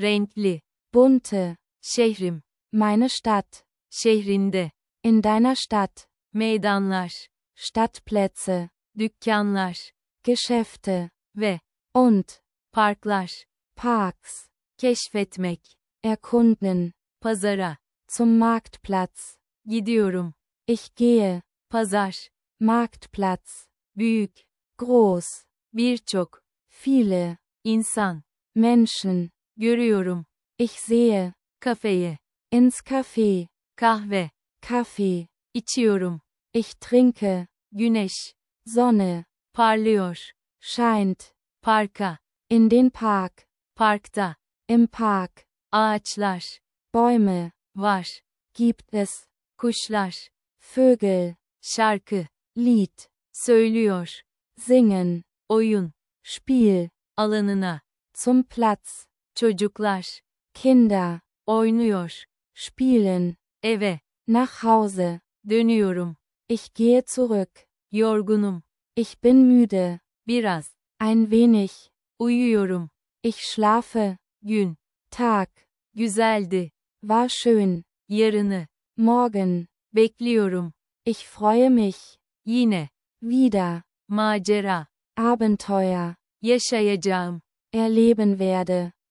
renkli, bunte, şehrim, meine Stadt, şehrinde, in deiner Stadt, meydanlar, Stadtplätze, dükkanlar Geschäfte, ve und, parklar, Parks, keşfetmek, erkunden, pazara, zum Marktplatz, gidiyorum, ich gehe, pazar, Marktplatz, büyük, groß, birçok, viele, insan, Menschen, görüyorum, ich sehe, kafeye, ins Café, kahve, Kaffee, içiyorum, ich trinke, güneş, Sonne, parlıyor, scheint, parka, in den Park, parkta, im Park, ağaçlar, Bäume, var, gibt es, kuşlar, Vögel, şarkı, Lied, söylüyor, singen, oyun, Spiel, alanına, zum Platz, çocuklar, Kinder, oynuyor, spielen, eve, nach Hause, dönüyorum, ich gehe zurück, yorgunum, ich bin müde, biraz, ein wenig, uyuyorum, ich schlafe, gün, Tag, güzeldi, war schön, yarını, morgen, bekliyorum, ich freue mich, yine, wieder, macera, Abenteuer, yaşayacağım, erleben werde.